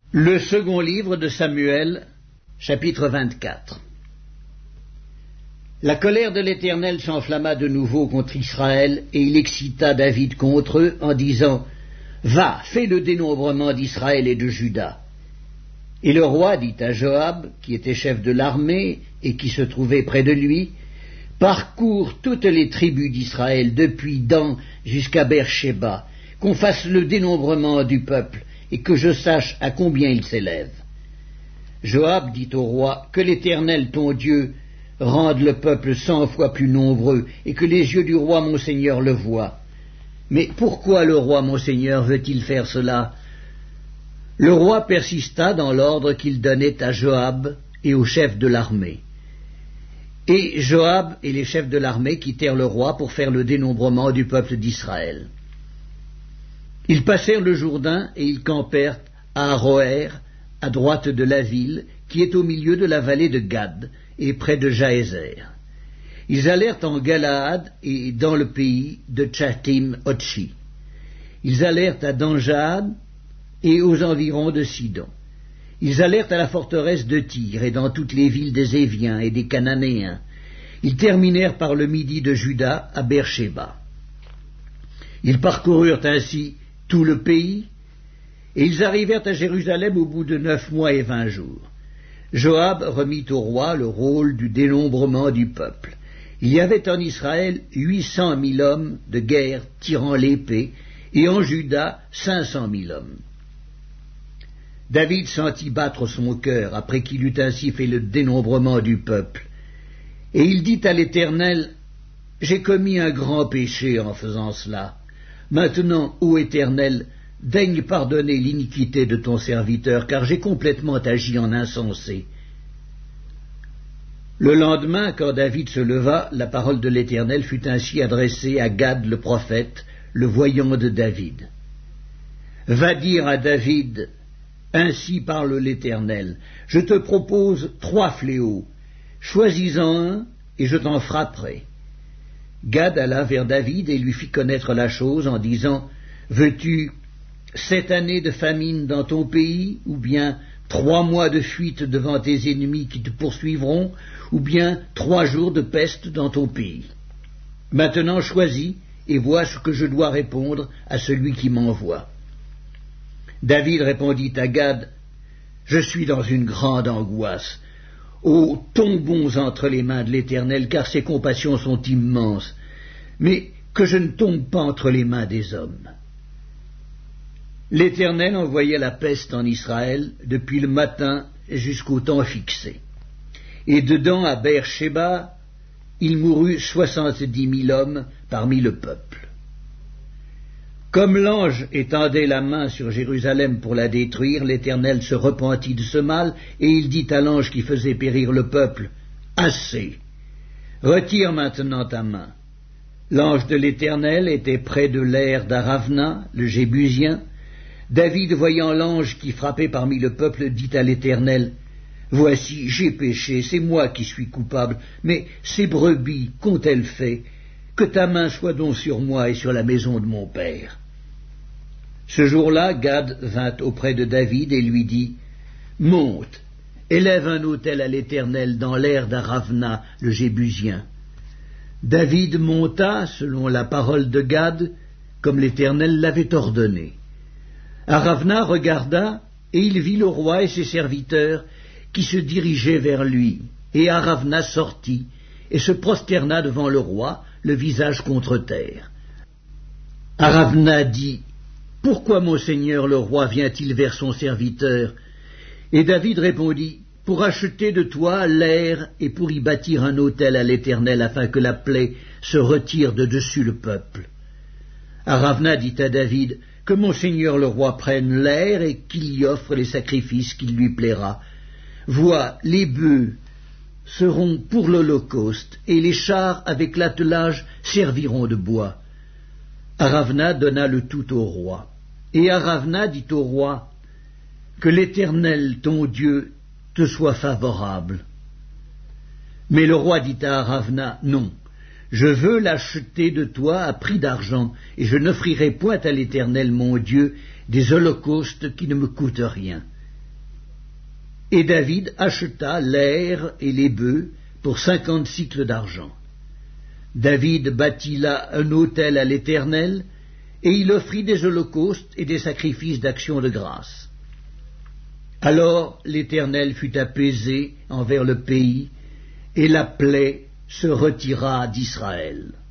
Le second livre de Samuel, chapitre 24. La colère de l'Éternel s'enflamma de nouveau contre Israël, et il excita David contre eux en disant « Va, fais le dénombrement d'Israël et de Juda. » Et le roi dit à Joab, qui était chef de l'armée et qui se trouvait près de lui, « Parcours toutes les tribus d'Israël, depuis Dan jusqu'à Beersheba, qu'on fasse le dénombrement du peuple, et que je sache à combien il s'élève. » Joab dit au roi, « Que l'Éternel ton Dieu rende le peuple 100 fois plus nombreux, et que les yeux du roi mon seigneur le voient. » Mais pourquoi le roi mon seigneur veut-il faire cela? Le roi persista dans l'ordre qu'il donnait à Joab et aux chefs de l'armée. Et Joab et les chefs de l'armée quittèrent le roi pour faire le dénombrement du peuple d'Israël. Ils passèrent le Jourdain et ils campèrent à Aroër, à droite de la ville, qui est au milieu de la vallée de Gad, et près de Jaézer. Ils allèrent en Galaad et dans le pays de Tchatim-Otchi. Ils allèrent à Danjad et aux environs de Sidon. Ils allèrent à la forteresse de Tyr et dans toutes les villes des Éviens et des Cananéens. Ils terminèrent par le midi de Juda à Beersheba. Ils parcoururent ainsi tout le pays, et ils arrivèrent à Jérusalem au bout de 9 mois et 20 jours. Joab remit au roi le rôle du dénombrement du peuple. Il y avait en Israël 800 000 hommes de guerre tirant l'épée, et en Juda 500 000 hommes. David sentit battre son cœur après qu'il eut ainsi fait le dénombrement du peuple. Et il dit à l'Éternel, « J'ai commis un grand péché en faisant cela. Maintenant, ô Éternel, daigne pardonner l'iniquité de ton serviteur, car j'ai complètement agi en insensé. » Le lendemain, quand David se leva, la parole de l'Éternel fut ainsi adressée à Gad le prophète, le voyant de David. « Va dire à David, ainsi parle l'Éternel, je te propose 3 fléaux, choisis-en un, et je t'en frapperai. » Gad alla vers David et lui fit connaître la chose en disant, « Veux-tu 7 années de famine dans ton pays, ou bien 3 mois de fuite devant tes ennemis qui te poursuivront, ou bien 3 jours de peste dans ton pays? Maintenant choisis et vois ce que je dois répondre à celui qui m'envoie. » David répondit à Gad, « Je suis dans une grande angoisse. Ô, tombons entre les mains de l'Éternel, car ses compassions sont immenses, mais que je ne tombe pas entre les mains des hommes. » L'Éternel envoya la peste en Israël depuis le matin jusqu'au temps fixé. Et dedans à Beersheba, il mourut 70 000 hommes parmi le peuple. Comme l'ange étendait la main sur Jérusalem pour la détruire, l'Éternel se repentit de ce mal, et il dit à l'ange qui faisait périr le peuple, « Assez, retire maintenant ta main. » L'ange de l'Éternel était près de l'aire d'Aravna, le Jébusien. David, voyant l'ange qui frappait parmi le peuple, dit à l'Éternel, « Voici, j'ai péché, c'est moi qui suis coupable, mais ces brebis qu'ont-elles fait? Que ta main soit donc sur moi et sur la maison de mon père. » Ce jour-là, Gad vint auprès de David et lui dit, « Monte, élève un autel à l'Éternel dans l'aire d'Aravna, le Jébusien. » David monta, selon la parole de Gad, comme l'Éternel l'avait ordonné. Aravna regarda, et il vit le roi et ses serviteurs qui se dirigeaient vers lui. Et Aravna sortit, et se prosterna devant le roi, le visage contre terre. Aravna dit, « Pourquoi mon seigneur le roi vient-il vers son serviteur ?» Et David répondit, « Pour acheter de toi l'aire et pour y bâtir un autel à l'Éternel afin que la plaie se retire de dessus le peuple. » Aravna dit à David, « Que mon seigneur le roi prenne l'aire et qu'il y offre les sacrifices qu'il lui plaira. Vois, les bœufs seront pour l'holocauste, et les chars avec l'attelage serviront de bois. » Aravna donna le tout au roi. Et Aravna dit au roi, « Que l'Éternel, ton Dieu, te soit favorable. » Mais le roi dit à Aravna, « Non, je veux l'acheter de toi à prix d'argent, et je n'offrirai point à l'Éternel, mon Dieu, des holocaustes qui ne me coûtent rien. » Et David acheta l'aire et les bœufs pour 50 cycles d'argent. David bâtit là un autel à l'Éternel, et il offrit des holocaustes et des sacrifices d'action de grâce. Alors l'Éternel fut apaisé envers le pays, et la plaie se retira d'Israël.